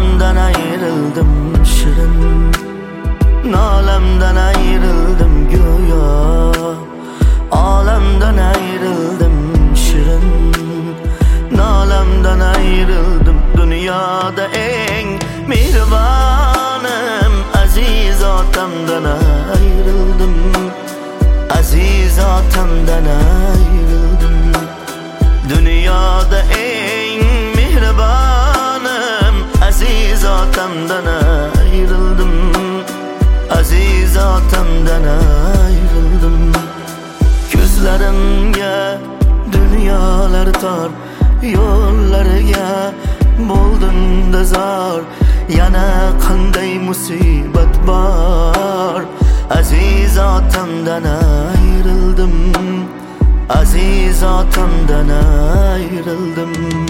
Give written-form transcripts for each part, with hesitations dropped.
Olamdan ayrıldım şirin, nalemden ayrıldım go'yo. Olamdan ayrıldım şirin, nalemden ayrıldım. Dünyada eng mehribanim aziz otamdan ayrıldım. Aziz otamdan ayrıldım. Dünyada eng mehribanim aziz otamdan ayrıldım. Aziz otamdan ayrıldım. Ko'zlarimga dunyolar tor, yo'llariga bo'ldimda zor. Yana qanday musibat bor, aziz otamdan ayrıldım. Aziz otamdan ayrıldım.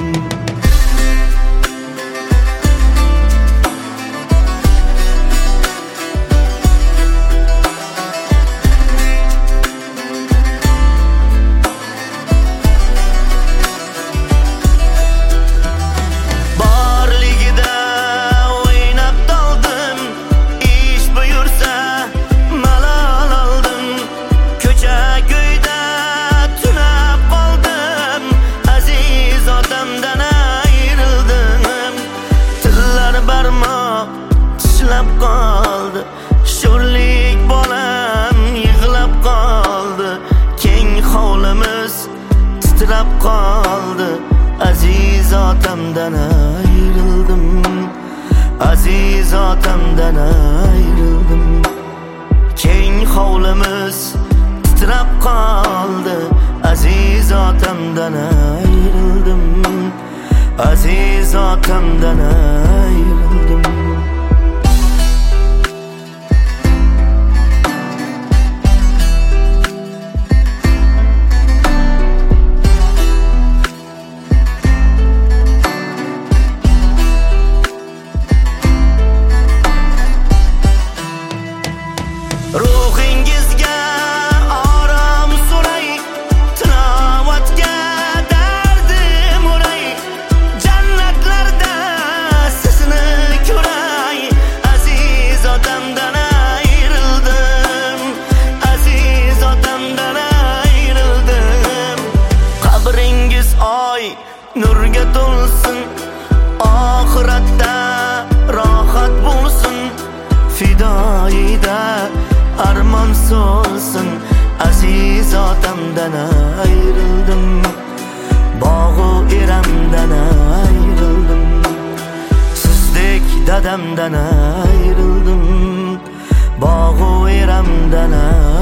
Sho'rlik bolam yig'lab qoldi, keng hovlimiz titrab qoldi. Aziz otamdan ayrıldım. Aziz otamdan ayrıldım. Keng hovlimiz titrab qoldi. Aziz otamdan ayrıldım. Aziz otamdan ayrıldım. Ruhingizga orom so'ray, tinovatga dardim uray. Jannatlarda sizni ko'ray, aziz otamdan ayrıldım. Aziz otamdan ayrıldım. Qabringiz oy nurga to'lsin, oxiratda rohat bo'lsin. Fidoyida armon so'lsin, aziz otamdan ayrıldım. Bog'u eramdan ayrıldım. Sizdek dadamdan ayrıldım. Bog'u eramdan ayrıldım.